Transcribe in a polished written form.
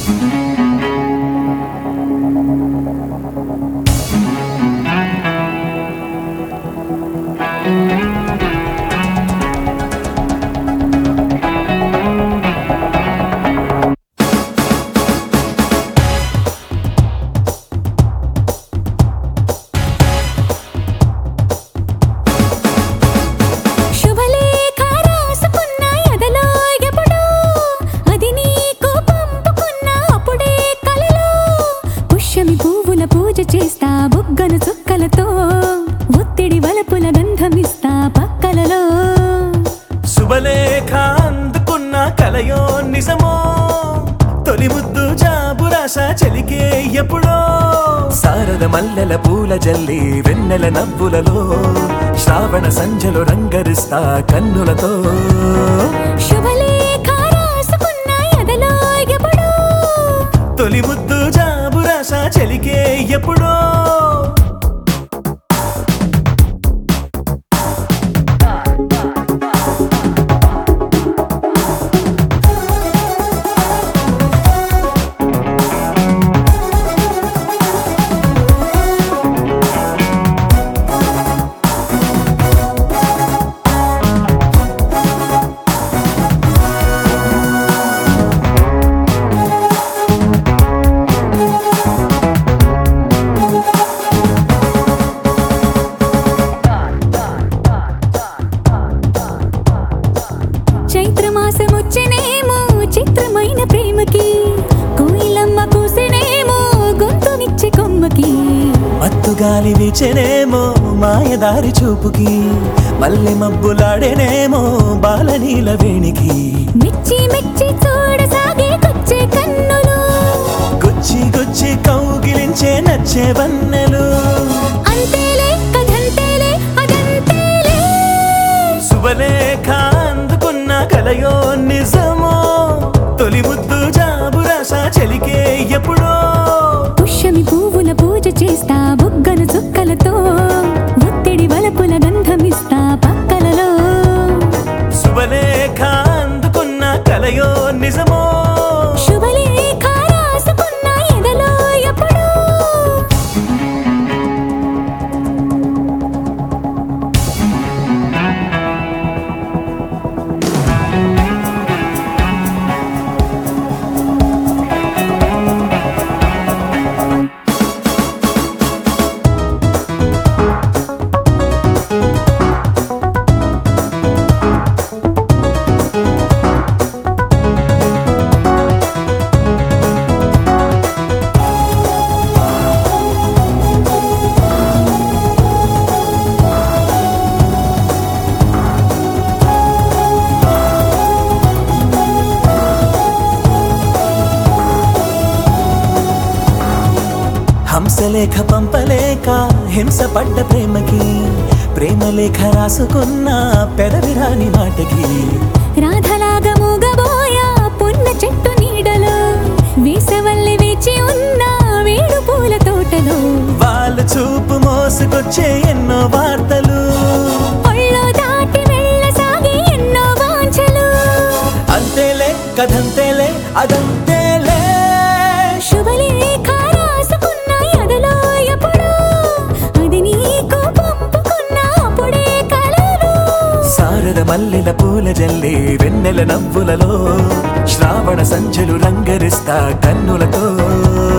చేస్తా బుగ్గను చుక్కలతో ఒత్తిడి వలపుల గంధమిస్తా పక్కలలో శుభలేఖ అందుకున్న కలయో నిజమో తొలి ముద్దు జాబురాశ చెలికే ఎప్పుడో శారద మల్లెల పూల జల్లి వెన్నెల నవ్వులలో శ్రావణ సంధ్యలో రంగరిస్తా కన్నులతో శుభలేఖ రాసుకున్న ఎదలో ఎప్పుడో తొలి ముద్దు జాబురాశ చెలికే ఎప్పుడో చైత్రమాసమొచ్చినేమో చిత్రమైన ప్రేమకి కోయిలమ్మ కూసినేమో గొంతునిచ్చే కొమ్మకి మత్తుగాలి వీచెనేమో మాయదారి చూపుకి మల్లె మబ్బులాడేనేమో బాలనీల వేణికి మెచ్చి మెచ్చి చూడసాగే కొచ్చే కన్నులు గుచ్చి గుచ్చి కౌగిలించే నచ్చే వన్నెలు అంతేలే కథంతేలే అదంతేలే శుభలేఖ అందుకున్న కలయో నిజమో తొలి ముద్దు జాబురాశ చెలికే ఎప్పుడో పుష్యమి పువ్వుల పూజ చేస్తా బుగ్గను చుక్కలతో ఒత్తిడి వలపుల గంధమిస్తా పక్కలలో శుభలేఖ అందుకున్న కలయో నిజమో శుభలేఖ రాసుకున్న ఎదలో ఎప్పుడో హంసలేఖ పంపలేక హింస పడ్డ ప్రేమకి ప్రేమలేఖ రాసుకున్న పెదవిరాని మాటకి రాధలాగా మూగబోయా పున్న చెట్టు నీడలో వేసవల్లి వేచి ఉన్న వేడు పూల తోటలో వాళ్ళు చూపు మోసుకొచ్చే ఎన్నో వార్తలు ఒళ్ళో దాటి వెళ్ళసాగే ఎన్నో వాంఛలు అంతేలే కథంతేలే అదంతేలే శుభలేఖ రాసుకున్న ఎదలో ఎప్పుడో అది నీకు పంపుకున్న అప్పుడే కలలు శారద మల్లెల పూల జల్లి వెన్నెల నవ్వులలో శ్రావణ సంధ్యలు రంగరిస్తా కన్నులతో